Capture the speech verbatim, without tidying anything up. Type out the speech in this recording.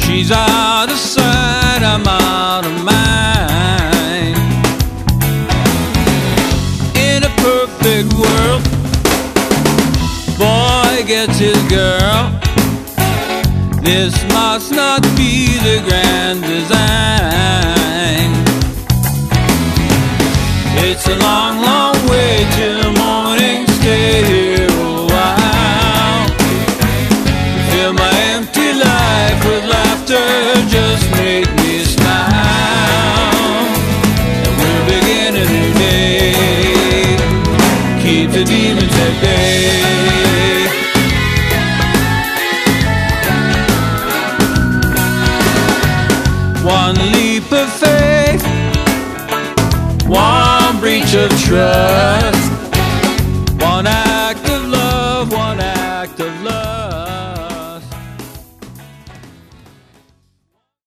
She's out of sight, I'm out of mind. In a perfect world, boy gets his girl. This must not be the grand design. It's a long, long way till morning. Stay here a while. Fill my empty life with laughter. Just make me smile. And we're beginning a new day. Keep the demons at bay. One leap of faith, one breach of trust.